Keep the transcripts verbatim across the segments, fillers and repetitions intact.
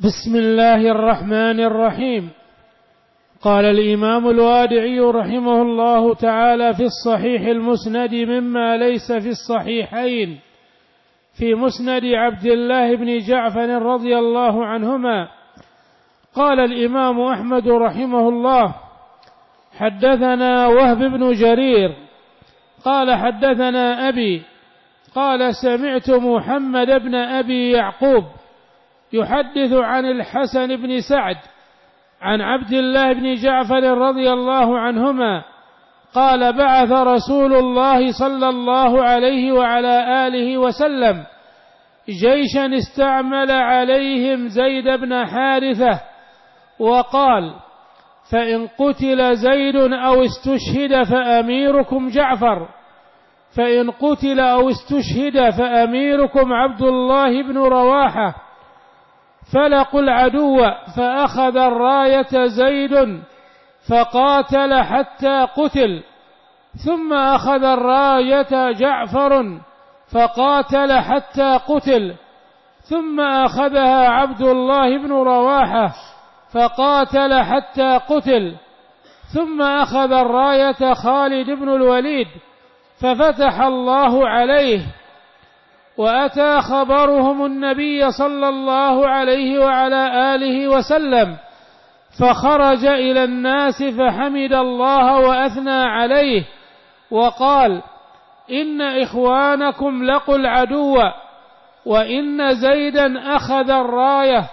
بسم الله الرحمن الرحيم. قال الإمام الوادعي رحمه الله تعالى في الصحيح المسند مما ليس في الصحيحين في مسند عبد الله بن جعفر رضي الله عنهما. قال الإمام أحمد رحمه الله: حدثنا وهب بن جرير قال حدثنا أبي قال سمعت محمد بن أبي يعقوب يحدث عن الحسن بن سعد عن عبد الله بن جعفر رضي الله عنهما قال: بعث رسول الله صلى الله عليه وعلى آله وسلم جيشا استعمل عليهم زيد بن حارثة وقال: فإن قتل زيد أو استشهد فأميركم جعفر، فإن قتل أو استشهد فأميركم عبد الله بن رواحة. فلقوا العدو فأخذ الراية زيد فقاتل حتى قتل، ثم أخذ الراية جعفر فقاتل حتى قتل، ثم أخذها عبد الله بن رواحة فقاتل حتى قتل، ثم أخذ الراية خالد بن الوليد ففتح الله عليه. وأتى خبرهم النبي صلى الله عليه وعلى آله وسلم فخرج إلى الناس فحمد الله وأثنى عليه وقال: إن إخوانكم لقوا العدو، وإن زيدا أخذ الراية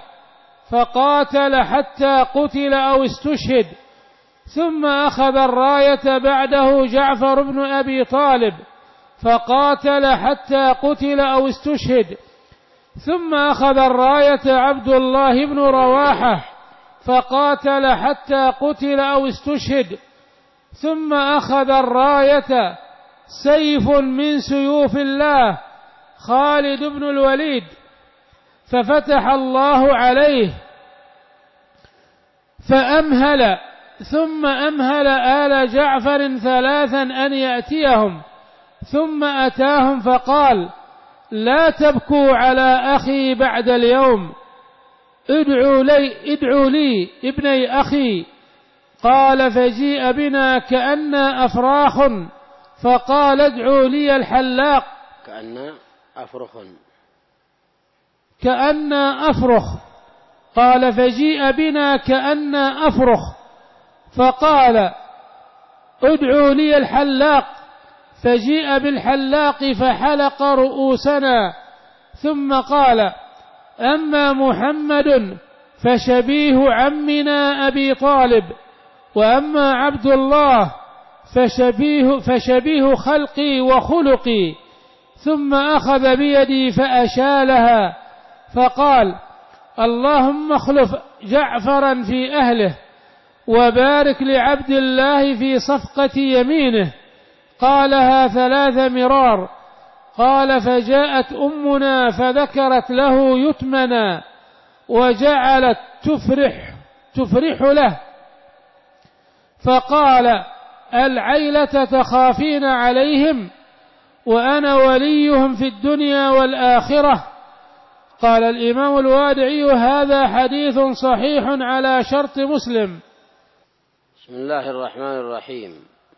فقاتل حتى قتل أو استشهد، ثم أخذ الراية بعده جعفر بن أبي طالب فقاتل حتى قتل أو استشهد، ثم أخذ الراية عبد الله بن رواحة فقاتل حتى قتل أو استشهد، ثم أخذ الراية سيف من سيوف الله خالد بن الوليد ففتح الله عليه فأمهل، ثم أمهل آل جعفر ثلاثا أن يأتيهم، ثم أتاهم فقال: لا تبكوا على أخي بعد اليوم، ادعوا لي, ادعوا لي ابني أخي. قال: فجيء بنا كأننا أفراخ، فقال: ادعوا لي الحلاق. كأننا أفرخ كأننا أفرخ. قال: فجيء بنا كأننا أفرخ، فقال: ادعوا لي الحلاق. فجيء بالحلاق فحلق رؤوسنا، ثم قال: أما محمد فشبيه عمنا أبي طالب، وأما عبد الله فشبيه, فشبيه خلقي وخلقي. ثم أخذ بيدي فأشالها فقال: اللهم اخلف جعفرا في أهله، وبارك لعبد الله في صفقة يمينه. قالها ثلاث مرار. قال: فجاءت أمنا فذكرت له يتمنا، وجعلت تفرح, تفرح له، فقال: العيلة تخافين عليهم، وأنا وليهم في الدنيا والآخرة. قال الإمام الوادعي: هذا حديث صحيح على شرط مسلم. بسم الله الرحمن الرحيم.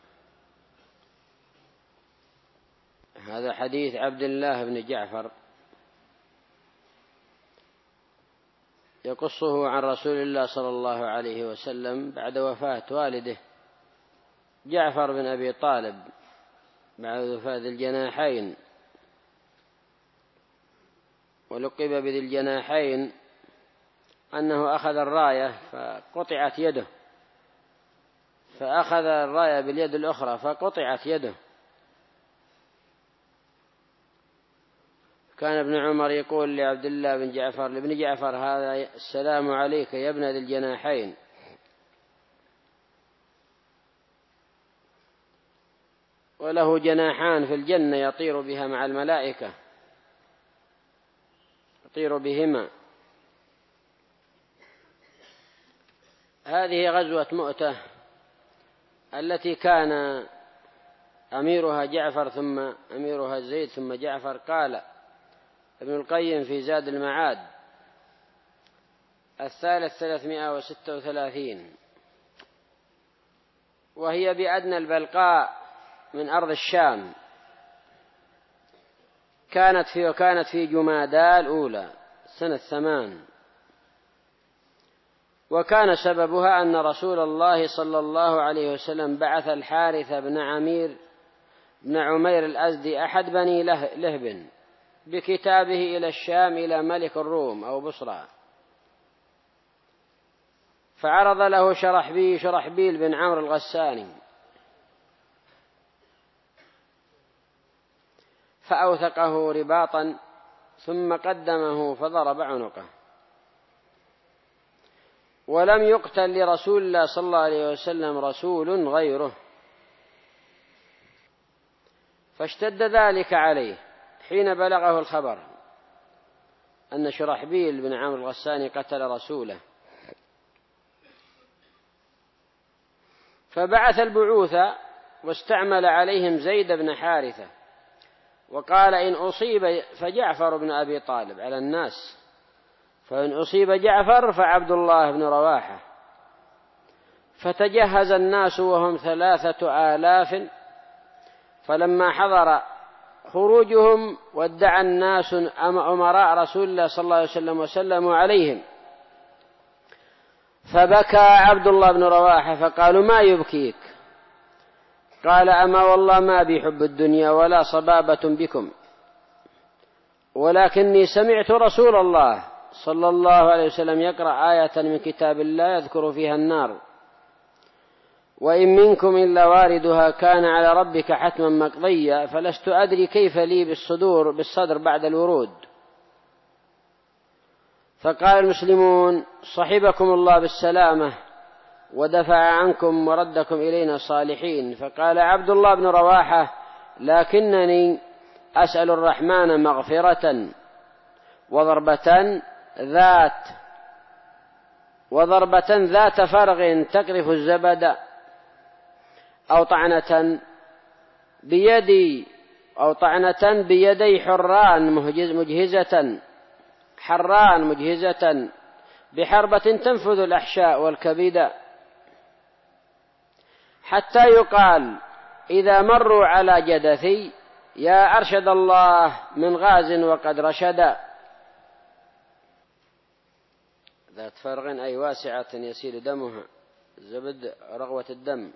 هذا حديث عبد الله بن جعفر يقصه عن رسول الله صلى الله عليه وسلم بعد وفاة والده جعفر بن أبي طالب، بعد وفاة ذي الجناحين، ولقب بذي الجناحين أنه أخذ الراية فقطعت يده، فأخذ الراية باليد الأخرى فقطعت يده. كان ابن عمر يقول لعبد الله بن جعفر لابن جعفر: هذا السلام عليك يا ابن ذي الجناحين. وله جناحان في الجنة يطير بها مع الملائكة، يطير بهما. هذه غزوة مؤتة التي كان أميرها جعفر ثم أميرها زيد ثم جعفر. قال ابن القيم في زاد المعاد: الثالث ثلاثمائة وستة وثلاثين، وهي بأدنى البلقاء من أرض الشام، كانت في وكانت في جمادى الأولى سنة ثمان، وكان سببها أن رسول الله صلى الله عليه وسلم بعث الحارث بن عمير بن عمير الأزدي أحد بني لهب بكتابه إلى الشام إلى ملك الروم أو بصرى، فعرض له شرحبيل, شرحبيل بن عمرو الغساني، فأوثقه رباطا ثم قدمه فضرب عنقه، ولم يقتل لرسول الله صلى الله عليه وسلم رسول غيره، فاشتد ذلك عليه حين بلغه الخبر أن شرحبيل بن عمرو الغساني قتل رسوله، فبعث البعوث واستعمل عليهم زيد بن حارثة، وقال إن أصيب فجعفر بن أبي طالب على الناس، فإن أصيب جعفر فعبد الله بن رواحة. فتجهز الناس وهم ثلاثة آلاف، فلما حضر خروجهم وادعى الناس أمراء رسول الله صلى الله عليه وسلم وسلموا عليهم، فبكى عبد الله بن رواحة فقالوا ما يبكيك؟ قال أما والله ما بي حب الدنيا ولا صبابة بكم، ولكني سمعت رسول الله صلى الله عليه وسلم يقرأ آية من كتاب الله يذكر فيها النار، وإن منكم إلا واردها كان على ربك حتما مقضيا، فلست أدري كيف لي بالصدور بالصدر بعد الورود. فقال المسلمون صحبكم الله بالسلامة ودفع عنكم وردكم إلينا صالحين. فقال عبد الله بن رواحة لكنني أسأل الرحمن مغفرة وضربة ذات وضربة ذات فرغ تقذف الزبد، أو طعنة بيدي أو طعنة بيدي حران مجهزة حران مجهزة بحربة تنفذ الأحشاء والكبد، حتى يقال إذا مروا على جدثي يا أرشد الله من غاز وقد رشد. ذات فرغ أي واسعة يسيل دمها زبد رغوة الدم.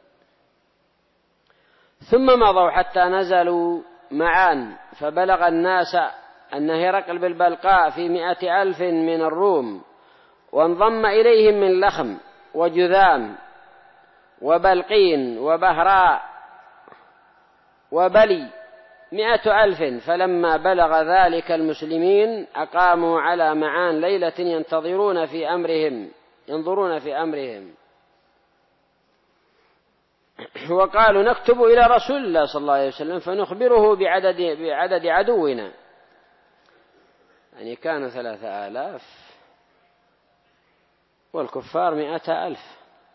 ثم مضوا حتى نزلوا معا، فبلغ الناس أن هرقل بالبلقاء في مئة ألف من الروم، وانضم إليهم من لخم وجذام وبلقين وبهراء وبلي مئة ألف. فلما بلغ ذلك المسلمين أقاموا على معان ليلة ينتظرون في أمرهم ينظرون في أمرهم، وقالوا نكتب إلى رسول الله صلى الله عليه وسلم فنخبره بعدد, بعدد عدونا، يعني كانوا ثلاثة آلاف والكفار مئة ألف،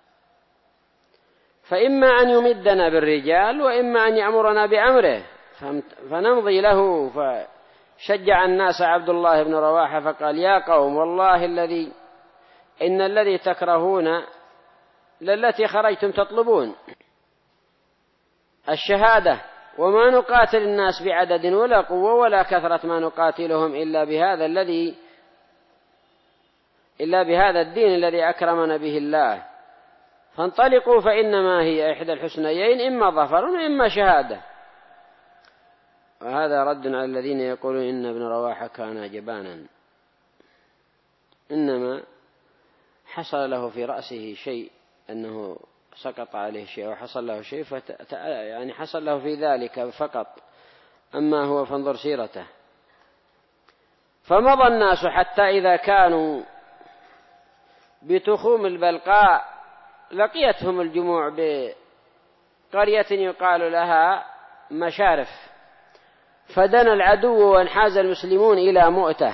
فإما أن يمدنا بالرجال وإما أن يأمرنا بأمره فنمضي له. فشجع الناس عبد الله بن رواحة فقال يا قوم والله الذي إن الذي تكرهون للتي خرجتم تطلبون الشهادة، وما نقاتل الناس بعدد ولا قوة ولا كثرة ما نقاتلهم إلا بهذا الذي إلا بهذا الدين الذي أكرمنا به الله، فانطلقوا فإنما هي إحدى الحسنيين إما ظفر وإما شهادة. وهذا رد على الذين يقولون إن ابن رواحة كان جبانا، إنما حصل له في رأسه شيء أنه سقط عليه شيء وحصل له شيء فت... يعني حصل له في ذلك فقط، أما هو فانظر سيرته. فمضى الناس حتى إذا كانوا بتخوم البلقاء لقيتهم الجموع بقرية يقال لها مشارف، فدنا العدو وانحاز المسلمون إلى مؤتة،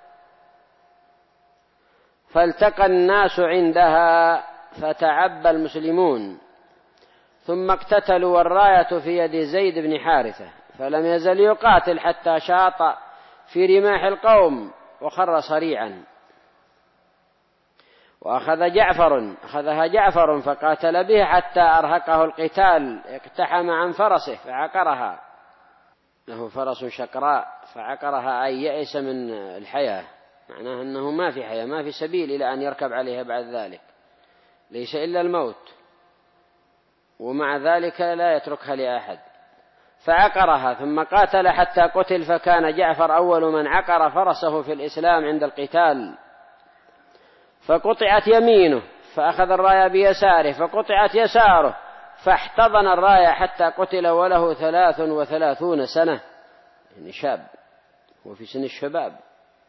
فالتقى الناس عندها فتعبى المسلمون، ثم اقتتلوا والراية في يد زيد بن حارثة، فلم يزل يقاتل حتى شاط في رماح القوم وخر صريعا. وأخذ جعفر أخذها جعفر فقاتل به حتى أرهقه القتال، اقتحم عن فرسه فعقرها، له فرس شقراء فعقرها أي يأس من الحياة، معناه أنه ما في حياة، ما في سبيل إلى أن يركب عليها بعد ذلك، ليس إلا الموت، ومع ذلك لا يتركها لأحد، فعقرها ثم قاتل حتى قتل، فكان جعفر أول من عقر فرسه في الإسلام عند القتال، فقطعت يمينه فأخذ الراية بيساره، فقطعت يساره فاحتضن الراية حتى قتل وله ثلاث وثلاثون سنة، يعني شاب، وفي سن الشباب،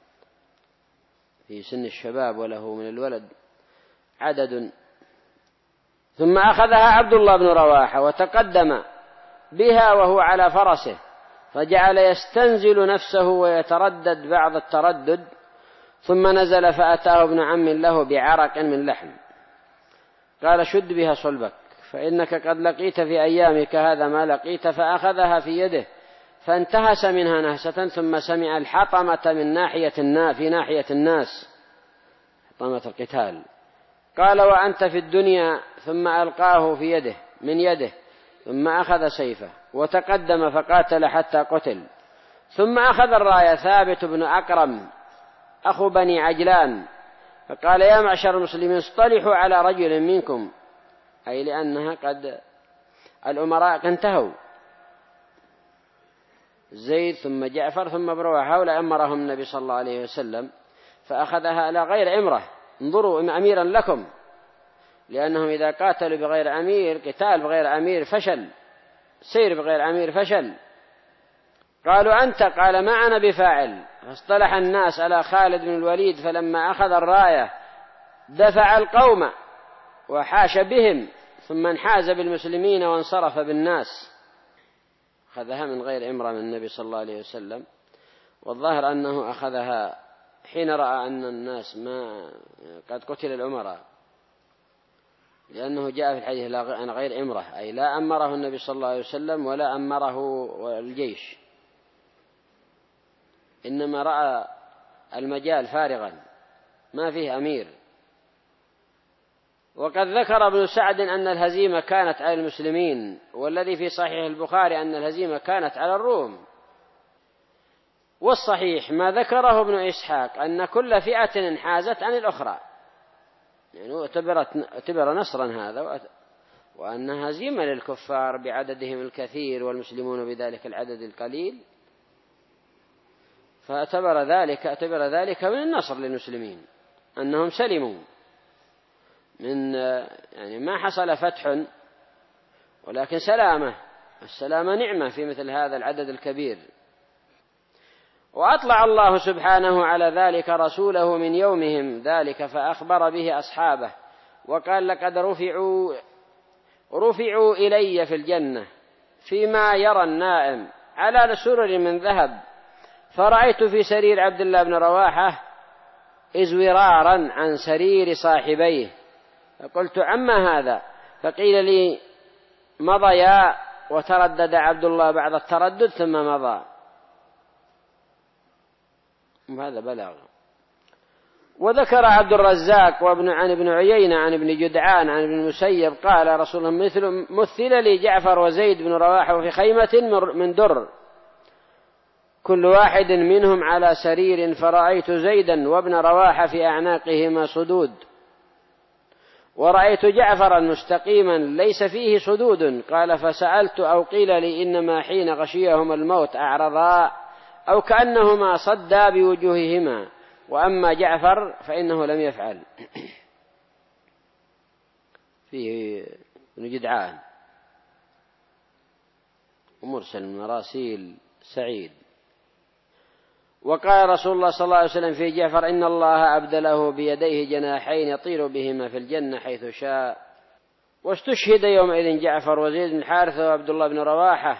في سن الشباب وله من الولد عدد. ثم أخذها عبد الله بن رواحة وتقدم بها وهو على فرسه، فجعل يستنزل نفسه ويتردد بعض التردد، ثم نزل فأتاه ابن عم له بعرق من لحم، قال شد بها صلبك فإنك قد لقيت في أيامك هذا ما لقيت، فأخذها في يده فانتهس منها نهسة، ثم سمع الحطمة من ناحية الناس في ناحية الناس، حطمة القتال، قال وأنت في الدنيا، ثم ألقاه في يده من يده، ثم أخذ سيفه وتقدم فقاتل حتى قتل، ثم أخذ الراية ثابت بن أكرم أخو بني عجلان، فقال يا معشر المسلمين اصطلحوا على رجل منكم، أي لأنها قد الأمراء انتهوا، زيد ثم جعفر ثم بروح، هؤلاء أمرهم النبي صلى الله عليه وسلم، فأخذها على غير أمره، انظروا أميرا لكم، لأنهم إذا قاتلوا بغير أمير، قتال بغير أمير فشل، سير بغير أمير فشل. قالوا أنت، قال ما أنا بفاعل، فاصطلح الناس على خالد بن الوليد، فلما أخذ الراية دفع القوم وحاش بهم، ثم انحاز بالمسلمين وانصرف بالناس، أخذها من غير إمرة من النبي صلى الله عليه وسلم، والظاهر أنه أخذها حين رأى أن الناس ما قد قتل الأمراء، لأنه جاء في الحديث عن غير إمرة، أي لا أمره النبي صلى الله عليه وسلم ولا أمره الجيش، إنما رأى المجال فارغا ما فيه أمير. وقد ذكر ابن سعد أن الهزيمة كانت على المسلمين، والذي في صحيح البخاري أن الهزيمة كانت على الروم، والصحيح ما ذكره ابن إسحاق أن كل فئة انحازت عن الأخرى، يعني اعتبر نصرا هذا، وأن هزيمة للكفار بعددهم الكثير والمسلمون بذلك العدد القليل، فاعتبر ذلك اعتبر ذلك من النصر للمسلمين، أنهم سلموا من يعني ما حصل فتح، ولكن سلامة، السلامة نعمة في مثل هذا العدد الكبير. وأطلع الله سبحانه على ذلك رسوله من يومهم ذلك فأخبر به أصحابه، وقال لقد رفعوا رفعوا إلي في الجنة فيما يرى النائم على سرر من ذهب، فرأيت في سرير عبد الله بن رواحة إزورارا عن سرير صاحبيه، فقلت عما هذا، فقيل لي مضيا، وتردد عبد الله بعد التردد ثم مضى، وهذا بلاغ. وذكر عبد الرزاق وابن عن ابن عيينة عن ابن جدعان عن ابن المسيب قال رسول الله مثل مثل لي جعفر وزيد بن رواحة في خيمة من در، كل واحد منهم على سرير، فرأيت زيدا وابن رواحة في أعناقهما صدود، ورأيت جعفرا مستقيما ليس فيه صدود، قال فسألت أو قيل لي إنما حين غشيهم الموت أعرضا أو كأنهما صدا بوجوههما، وأما جعفر فإنه لم يفعل. فيه ابن جدعان ومرسل من مراسيل سعيد. وقال رسول الله صلى الله عليه وسلم في جعفر إن الله أبدله بيديه جناحين يطير بهما في الجنة حيث شاء. واستشهد يومئذ جعفر وزيد بن الحارث وعبد الله بن رواحة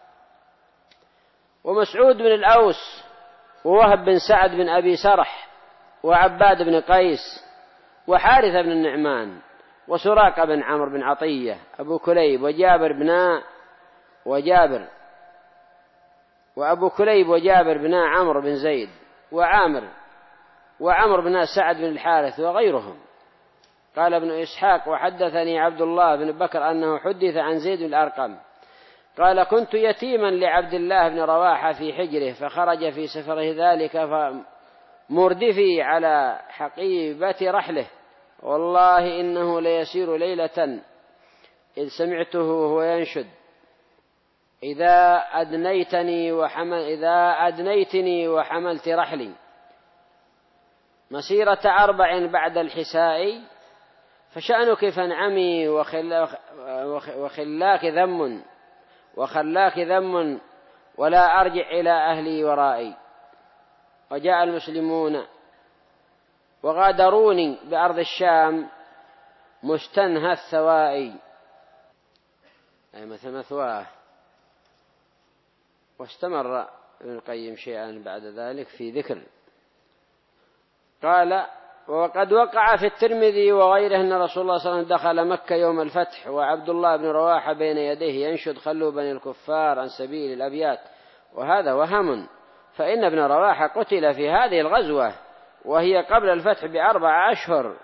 ومسعود بن الأوس ووهب بن سعد بن أبي سرح وعباد بن قيس وحارث بن النعمان وسراقة بن عمرو بن عطية أبو كليب وجابر بن وجابر وأبو كليب وجابر بن عمرو بن زيد وعامر وعمر بن سعد بن الحارث وغيرهم. قال ابن إسحاق: وحدثني عبد الله بن بكر أنه حدث عن زيد بن الأرقم قال: كنت يتيما لعبد الله بن رواحة في حجره، فخرج في سفره ذلك فمردفي على حقيبة رحله، والله إنه ليسير ليلة إذ سمعته وهو ينشد: إذا أدنيتني وحمل إذا أدنيتني وحملت رحلي مسيرة أربع بعد الحساء، فشأنك فانعمي وخلاك ذم وخلاك ذم ولا أرجع إلى أهلي ورائي. وجاء المسلمون وغادروني بأرض الشام مستنهى الثوائي، أي مثل مثواه. واستمر ابن القيم شيئا بعد ذلك في ذكر، قال: وقد وقع في الترمذي وغيره أن رسول الله صلى الله عليه وسلم دخل مكة يوم الفتح وعبد الله بن رواحة بين يديه ينشد: خلوا بني الكفار عن سبيل الأبيات، وهذا وهم، فإن ابن رواحة قتل في هذه الغزوة وهي قبل الفتح بأربع أشهر،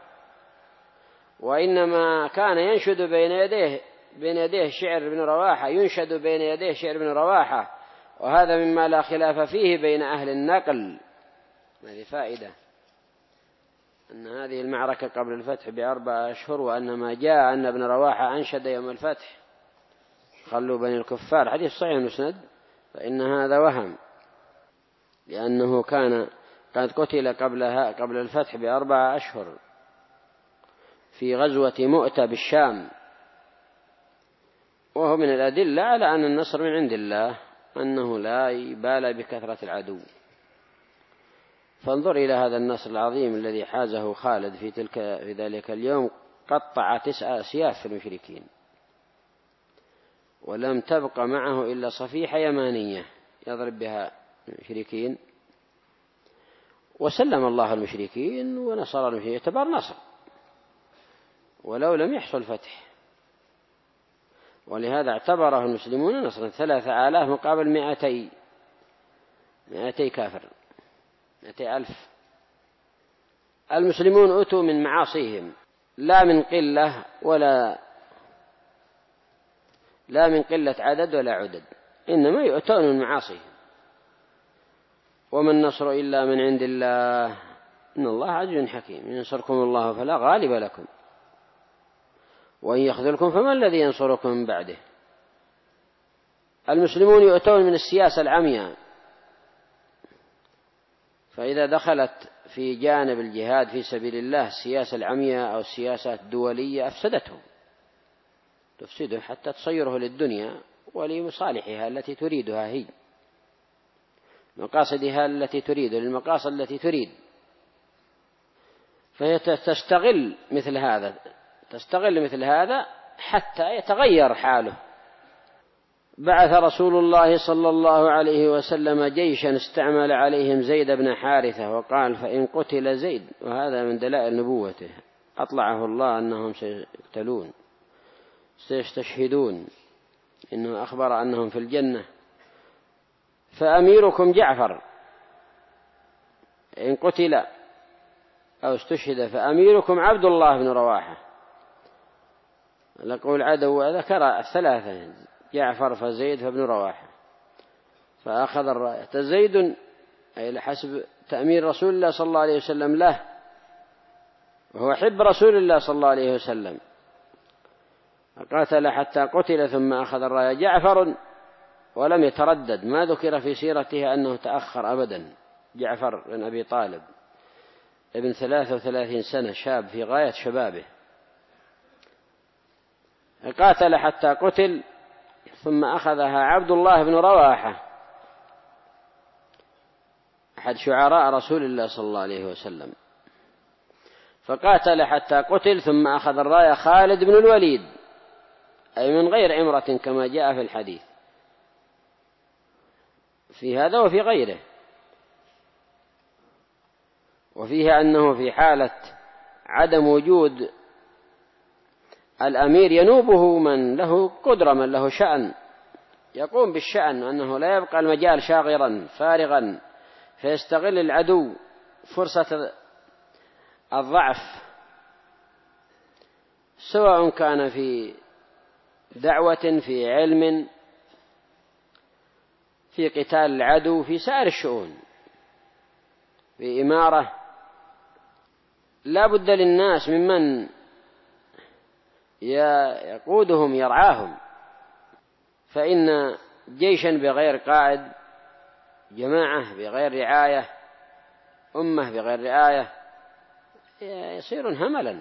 وإنما كان ينشد بين يديه بين يديه شعر ابن رواحة ينشد بين يديه شعر ابن رواحة، وهذا مما لا خلاف فيه بين أهل النقل. هذه فائدة أن هذه المعركة قبل الفتح بأربع أشهر، وأن ما جاء أن ابن رواحة أنشد يوم الفتح خلوا بني الكفار حديث صحيح مسند، فإن هذا وهم، لأنه كان قد قتل قبلها قبل الفتح بأربع أشهر في غزوة مؤتة بالشام. وهو من الأدلة على أن النصر من عند الله، أنه لا يبالى بكثرة العدو. فانظر إلى هذا النصر العظيم الذي حازه خالد في تلك في ذلك اليوم، قطع تسع أسياف في المشركين، ولم تبق معه إلا صفيحة يمانية يضرب بها المشركين، وسلم الله المشركين ونصر المشركين، يعتبر نصر ولو لم يحصل فتح. ولهذا اعتبره المسلمون نصرا، ثلاثة آلاف مقابل مئتي مئتي كافر، مئتي ألف. المسلمون أتوا من معاصيهم، لا من قلة ولا لا من قلة عدد ولا عدد، إنما يؤتون من معاصيهم. وما النصر إلا من عند الله، إن الله عزيز حكيم، إن ينصركم الله فلا غالب لكم، وإن يخذلكم فما الذي ينصركم من بعده. المسلمون يؤتون من السياسة العمياء، فإذا دخلت في جانب الجهاد في سبيل الله السياسة العمياء أو السياسة الدولية أفسدته، تفسده حتى تصيره للدنيا ولمصالحها التي تريدها، هي مقاصدها التي تريد للمقاصد التي تريد، فهي تستغل مثل هذا تستغل مثل هذا حتى يتغير حاله. بعث رسول الله صلى الله عليه وسلم جيشا استعمل عليهم زيد بن حارثة، وقال: فإن قتل زيد، وهذا من دلائل نبوته، أطلعه الله أنهم سيقتلون سيستشهدون، إنه أخبر أنهم في الجنة، فأميركم جعفر إن قتل أو استشهد فأميركم عبد الله بن رواحة. لقول عدو ذكر الثلاثة: جعفر فزيد فابن رواحة، فأخذ الراية. زيد أي لحسب تأمير رسول الله صلى الله عليه وسلم له، وهو حب رسول الله صلى الله عليه وسلم، فقاتل حتى قتل ثم أخذ الراية جعفر، ولم يتردد، ما ذكر في سيرته أنه تأخر أبدا. جعفر بن أبي طالب ابن ثلاثة وثلاثين سنة، شاب في غاية شبابه، قاتل حتى قتل ثم أخذها عبد الله بن رواحة أحد شعراء رسول الله صلى الله عليه وسلم، فقاتل حتى قتل ثم أخذ الراية خالد بن الوليد، أي من غير عمرة كما جاء في الحديث في هذا وفي غيره. وفيه أنه في حالة عدم وجود الأمير ينوبه من له قدرة، من له شأن، يقوم بالشأن، أنه لا يبقى المجال شاغرا فارغا، فيستغل العدو فرصة الضعف سواء كان في دعوة، في علم، في قتال العدو، في سائر الشؤون، في إمارة. لا بد للناس ممن يقودهم يرعاهم، فإن جيشا بغير قائد، جماعة بغير رعاية، أمة بغير رعاية، يصير هملا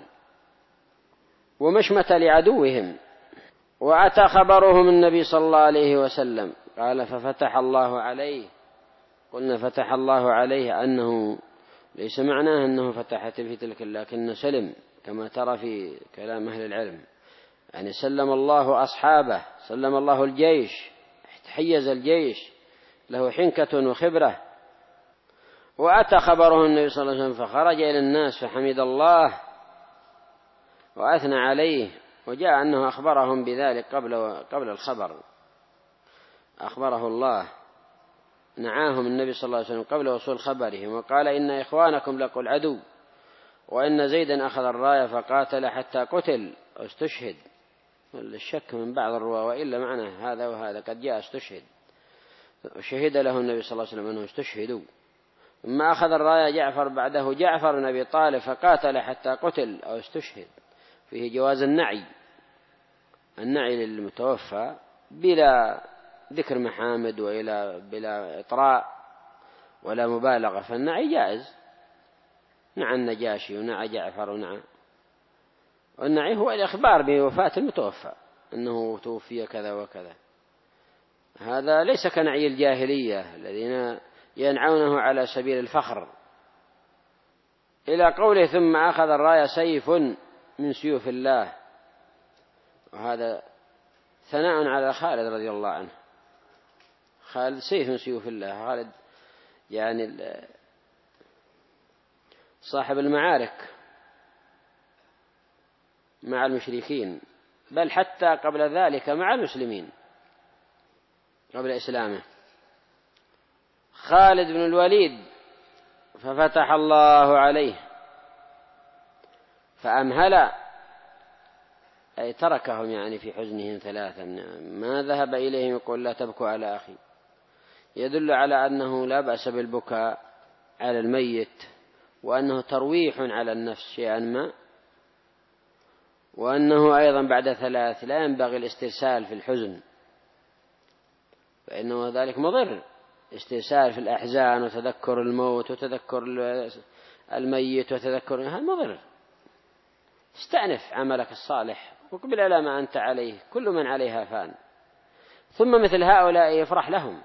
ومشمة لعدوهم. وأتى خبرهم النبي صلى الله عليه وسلم قال ففتح الله عليه. قلنا فتح الله عليه أنه ليس معناه أنه فتحت في تلك، لكن سلم كما ترى في كلام أهل العلم، يعني سلم الله أصحابه، سلم الله الجيش، تحيز الجيش، له حنكة وخبرة. وأتى خبره النبي صلى الله عليه وسلم فخرج إلى الناس فحمد الله وأثنى عليه، وجاء أنه أخبرهم بذلك قبل قبل الخبر، أخبره الله، نعاهم النبي صلى الله عليه وسلم قبل وصول خبرهم، وقال إن إخوانكم لقوا العدو، وإن زيدا أخذ الراية فقاتل حتى قتل أو استشهد. الشك من بعض الرواة، وإلا معنى هذا وهذا قد جاء استشهد، وشهد له النبي صلى الله عليه وسلم أنه استشهدوا. ثم أخذ الراية جعفر بعده جعفر بن أبي طالب فقاتل حتى قتل أو استشهد. فيه جواز النعي، النعي للمتوفى بلا ذكر محامد وإلى بلا إطراء ولا مبالغة، فالنعي جائز، نعى النجاشي ونعى جعفر ونعى. والنعي هو الإخبار بوفاة المتوفى أنه توفي كذا وكذا، هذا ليس كنعي الجاهلية الذين ينعونه على سبيل الفخر. إلى قوله ثم أخذ الراية سيف من سيوف الله، وهذا ثناء على خالد رضي الله عنه. خالد سيف من سيوف الله، خالد يعني صاحب المعارك مع المشركين، بل حتى قبل ذلك مع المسلمين قبل إسلامه. خالد بن الوليد ففتح الله عليه فأمهل، أي تركهم يعني في حزنهم ثلاثا، ما ذهب إليهم يقول لا تبكوا على أخي، يدل على أنه لا بأس بالبكاء على الميت، وأنه ترويح على النفس شيئا ما، وأنه أيضا بعد ثلاث لا ينبغي الاسترسال في الحزن، فإنه ذلك مضر، استرسال في الأحزان وتذكر الموت وتذكر الميت وتذكر هذا مضر. استأنف عملك الصالح وقبل على ما أنت عليه، كل من عليها فان. ثم مثل هؤلاء يفرح لهم،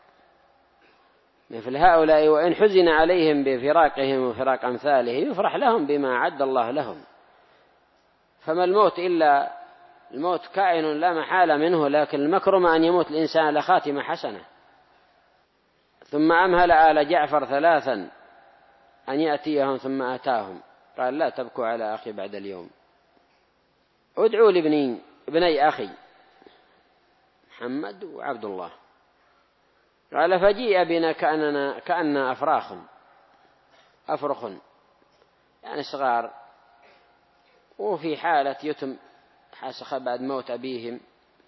مثل هؤلاء وإن حزن عليهم بفراقهم وفراق أمثاله يفرح لهم بما أعد الله لهم. فما الموت إلا الموت كائن لا محالة منه، لكن المكرم أن يموت الإنسان لخاتمة حسنة. ثم أمهل آل جعفر ثلاثا أن يأتيهم، ثم أتاهم قال لا تبكوا على أخي بعد اليوم، ادعوا لابني ابني أخي محمد وعبد الله. قال فجيء بنا كأننا كأننا أفراخ أفرخ يعني صغار، وفي حالة يتم حاسخ بعد موت أبيهم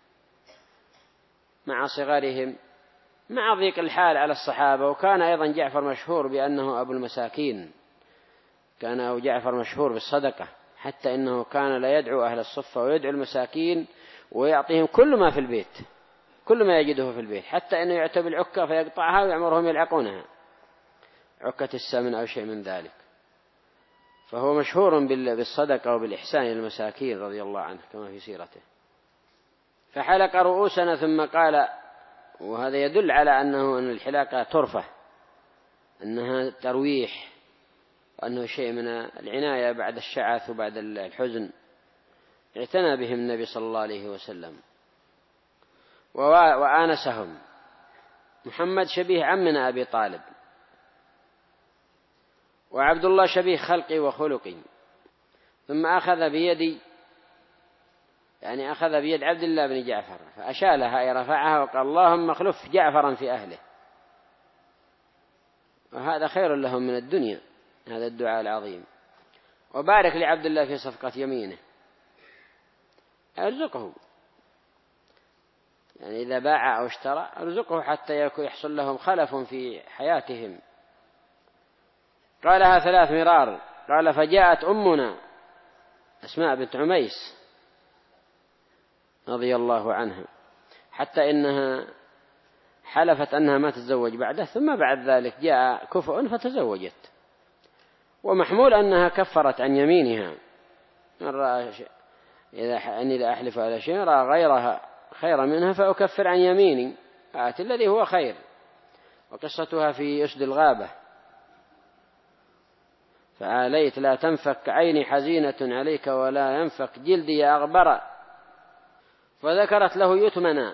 مع صغارهم، مع ضيق الحال على الصحابة. وكان أيضا جعفر مشهور بأنه أبو المساكين، كان أبو جعفر مشهور بالصدقة، حتى إنه كان لا يدعو أهل الصفة ويدعو المساكين ويعطيهم كل ما في البيت، كل ما يجده في البيت، حتى إنه يعتب العكة فيقطعها ويأمرهم يلعقونها، عكة السمن أو شيء من ذلك. فهو مشهور بالصدقة وبالإحسان للمساكين رضي الله عنه كما في سيرته. فحلق رؤوسنا ثم قال، وهذا يدل على أنه أن الحلاقة ترفه، أنها ترويح، وأنه شيء من العناية بعد الشعث وبعد الحزن، اعتنى بهم النبي صلى الله عليه وسلم وآنسهم. محمد شبيه عمنا أبي طالب، وعبد الله شبيه خلقي وخلقي. ثم أخذ بيدي، يعني أخذ بيد عبد الله بن جعفر فأشالها أي رفعها وقال اللهم اخلف جعفرا في أهله، وهذا خير لهم من الدنيا، هذا الدعاء العظيم. وبارك لعبد الله في صفقة يمينه، أرزقه، يعني إذا باع أو اشترى أرزقه حتى يحصل لهم خلف في حياتهم. قالها ثلاث مرار. قال: فجاءت أمنا أسماء بنت عميس رضي الله عنها حتى إنها حلفت أنها ما تتزوج بعده، ثم بعد ذلك جاء كفء فتزوجت، ومحمول أنها كفرت عن يمينها. من رأى إذا أني لا أحلف على شيء رأى غيرها خير منها فأكفر عن يميني، آت الذي هو خير. وقصتها في أسد الغابة: فآليت لا تنفك عيني حزينة عليك ولا ينفك جلدي يا أغبر. فذكرت له يتمنا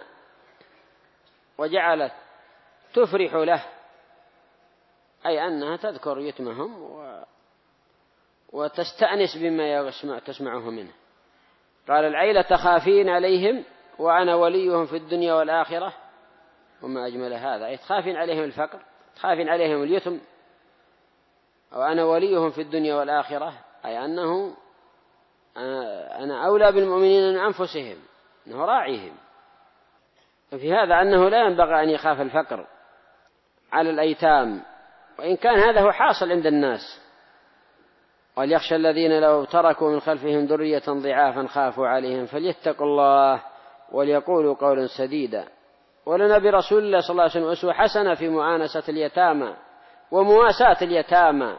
وجعلت تفرح له، أي أنها تذكر يتمهم و... وتستأنس بما يسمع تسمعه منه. قال: العيلة تخافين عليهم وأنا وليهم في الدنيا والآخرة. وما أجمل هذا، أي تخافين عليهم الفقر، تخافين عليهم اليتم، وأنا وليهم في الدنيا والآخرة، أي أنه أنا أولى بالمؤمنين من أنفسهم، أنه راعيهم. وفي هذا أنه لا ينبغي أن يخاف الفقر على الأيتام، وإن كان هذا هو حاصل عند الناس. وليخشى الذين لو تركوا من خلفهم ذرية ضعافا خافوا عليهم فليتقوا الله وليقولوا قولا سديدا. ولنا برسول الله صلى الله عليه وسلم أسوة حسنة في معانسة اليتامى ومواساة اليتامى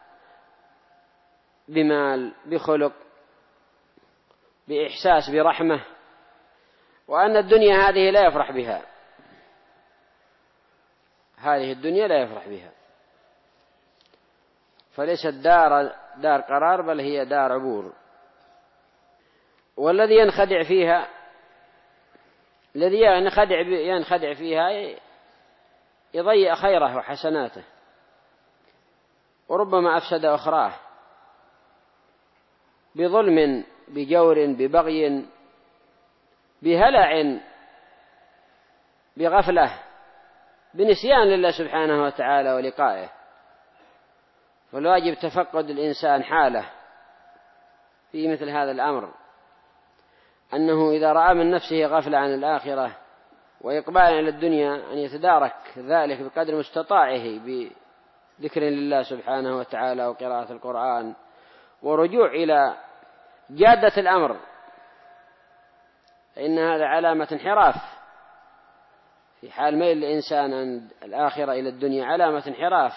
بمال، بخلق، بإحساس، برحمة. وأن الدنيا هذه لا يفرح بها، هذه الدنيا لا يفرح بها، فليست دار دار قرار، بل هي دار عبور. والذي ينخدع فيها الذي ينخدع ينخدع فيها يضيع خيره وحسناته، وربما أفسد أخراه بظلم، بجور، ببغي، بهلع، بغفلة، بنسيان لله سبحانه وتعالى ولقائه. فالواجب تفقد الإنسان حاله في مثل هذا الأمر، أنه إذا رأى من نفسه غفلة عن الآخرة وإقبال على الدنيا أن يتدارك ذلك بقدر مستطاعه بذكر لله سبحانه وتعالى وقراءة القرآن ورجوع إلى جادة الأمر، فإن هذا علامة انحراف في حال ميل الإنسان عن الآخرة إلى الدنيا، علامة انحراف،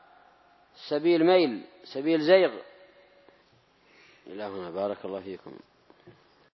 سبيل ميل، سبيل زيغ. إلهنا بارك الله فيكم.